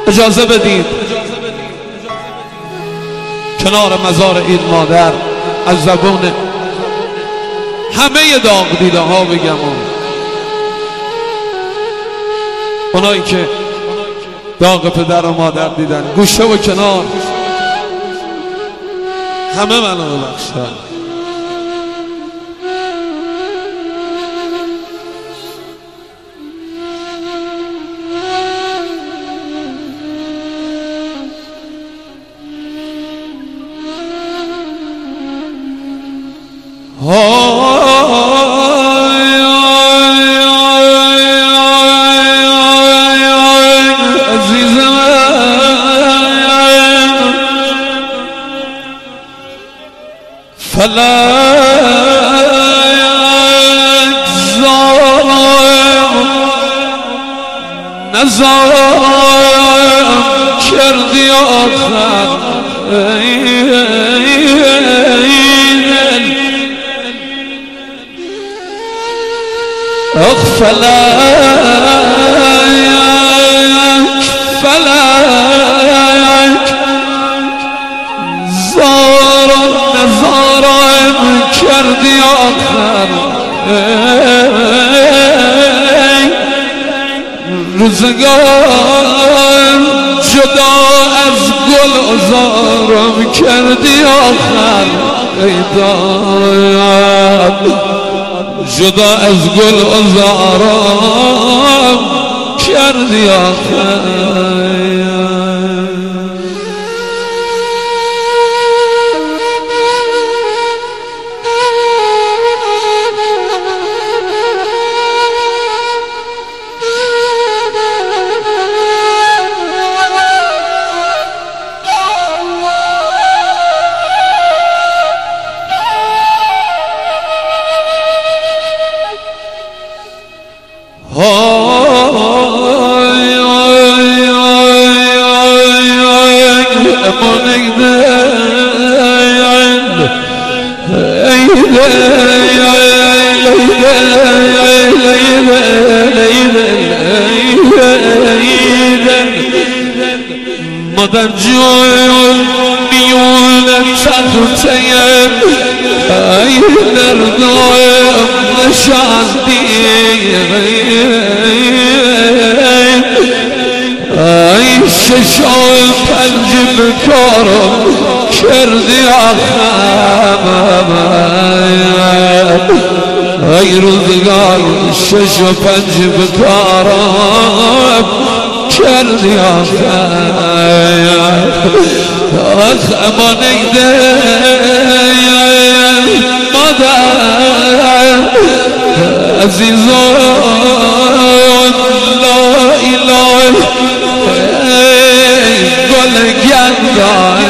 اجازه بدید کنار مزار این مادر از زبون همه داغ دیده ها بگم، اونایی که داغ پدر و مادر دیدن، گوشه و کنار همه منو ببخشن. نزارم کردی آخر اخ فلک فلک زارم نزارم کردی آخر روزگار جدا از گل ازارم کردی آخر ای داد جدا از گل ازارم کردی آخر مادر جون میون تختیم ای دردایم نشاندی ای ششای پنج بکارم کردی آخم ای روزگار شش و پنج بکارم کردی آخر آخ امان ایده مادر عزیزان لا اله گل گندای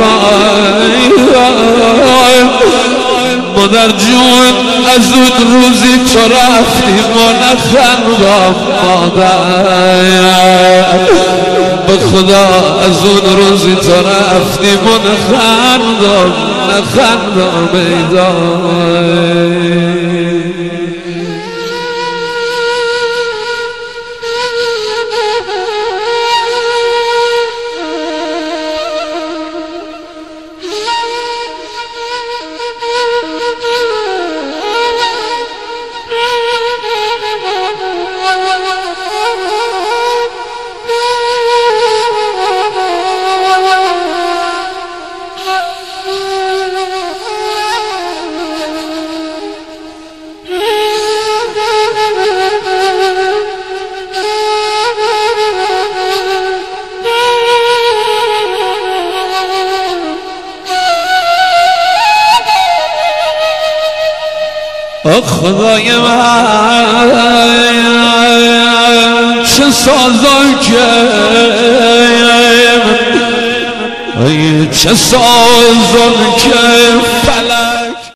مادر جون از اون روزی تو رفتی ما نخندم مادر به خدا از اون روزی تو رفتی ما نخندم ایدای خدای من چه سازم که چه سازم که فلک